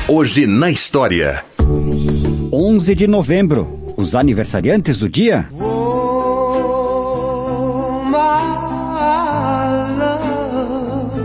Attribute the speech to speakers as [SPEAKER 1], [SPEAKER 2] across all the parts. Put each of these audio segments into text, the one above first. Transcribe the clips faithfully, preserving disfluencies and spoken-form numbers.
[SPEAKER 1] Hoje na história.
[SPEAKER 2] onze de novembro, os aniversariantes do dia.
[SPEAKER 3] Oh, my love,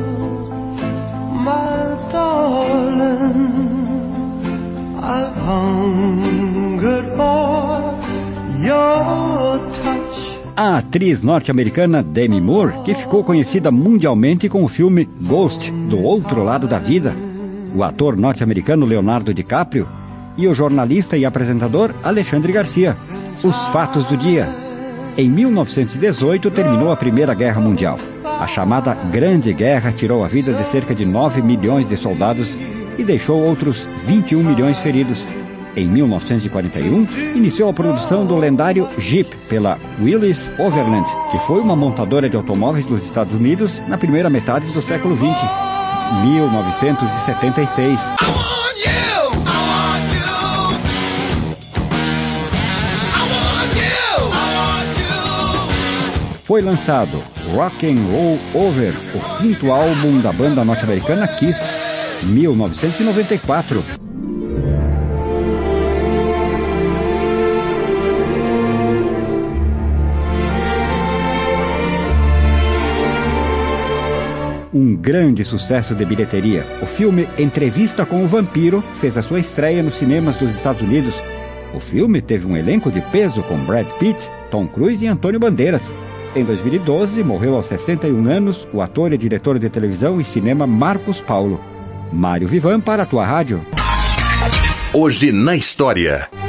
[SPEAKER 3] my darling, I've hungered for your touch.
[SPEAKER 2] A atriz norte-americana Demi Moore, que ficou conhecida mundialmente com o filme Ghost, Do Outro Lado da Vida. O ator norte-americano Leonardo DiCaprio e o jornalista e apresentador Alexandre Garcia. Os fatos do dia. Em mil novecentos e dezoito terminou a Primeira Guerra Mundial. A chamada Grande Guerra tirou a vida de cerca de nove milhões de soldados e deixou outros vinte e um milhões feridos. Em mil novecentos e quarenta e um, iniciou a produção do lendário Jeep pela Willys Overland, que foi uma montadora de automóveis dos Estados Unidos na primeira metade do século vinte. mil novecentos e setenta e seis. Foi lançado Rock and Roll Over, o quinto álbum da banda norte-americana Kiss, mil novecentos e noventa e quatro. Um grande sucesso de bilheteria. O filme Entrevista com o Vampiro fez a sua estreia nos cinemas dos Estados Unidos. O filme teve um elenco de peso com Brad Pitt, Tom Cruise e Antônio Bandeiras. Em dois mil e doze, morreu aos sessenta e um anos o ator e diretor de televisão e cinema Marcos Paulo. Mário Vivan para a tua rádio.
[SPEAKER 1] Hoje na história.